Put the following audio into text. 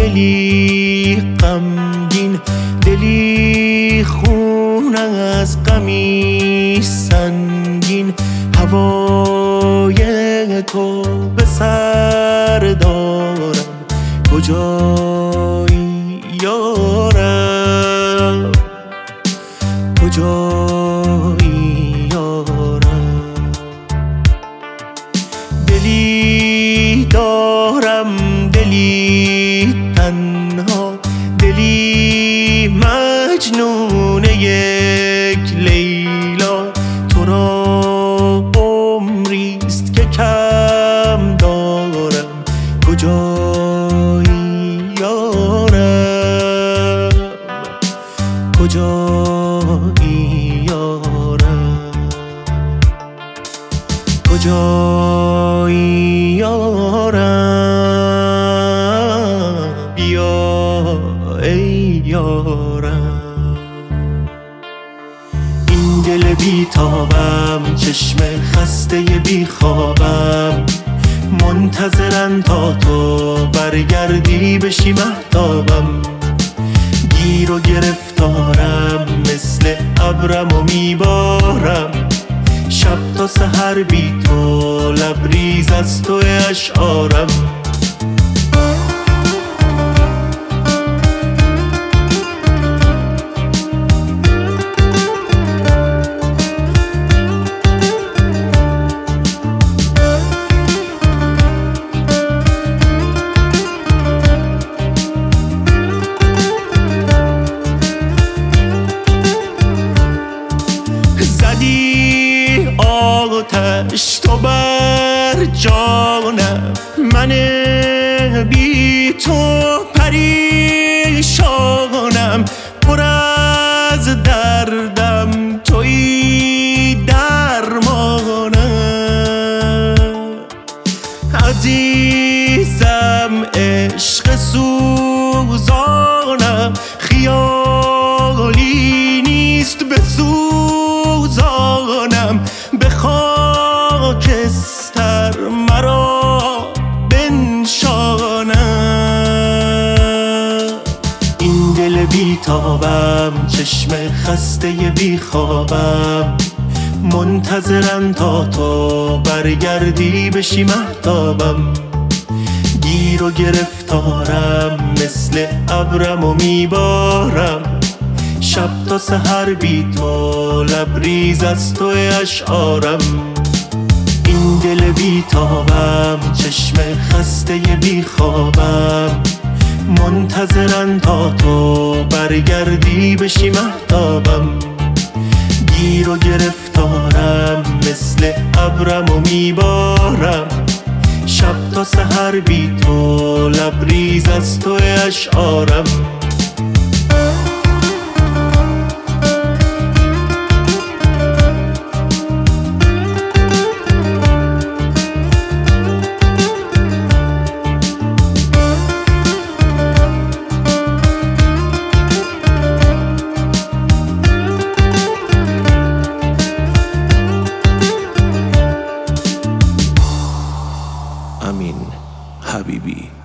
دلی غمگین، دلی خون از غمی سنگین. هوای تو به سر دارم، کجایی یارم، کجایی یارم. دلی دارم، دلی تنها، دلی مجنون یک لیلا. تو را عمریست که کم دارم، کجایی یارم، کجایی یارم، کجایی یارم. بیا ای یارم. این دل بیتابم، چشم خسته بیخوابم، منتظرن تا تو برگردی بشی مهتابم. گیر و گرفتارم، مثل ابرم و میبارم. شب تا سحر بی تو، لبریز از تو اشعارم. زدی آتش تو بر جانم، من بی تو پریشانم. پر از دردم تویی درمانم. عزیزم عشق سوزانم، خیالی نیست بسوزانم. به خاکستر مرا بنشانم. این دل بیتابم، چشم خسته بیخوابم، منتظرن تا تو برگردی بشی مهتابم. گیر و گرفتارم، مثل ابرم و میبارم. شب تا سحر بی تو، لبریز از تو اشعارم. این دل بیتابم، چشم خسته بیخوابم، منتظرن تا تو برگردی بشی مهتابم. گیر و گرفتارم، مثل ابرم و میبارم. شب تا سحر بی تو، لبریز از تو اشعارم. امین حبیبی.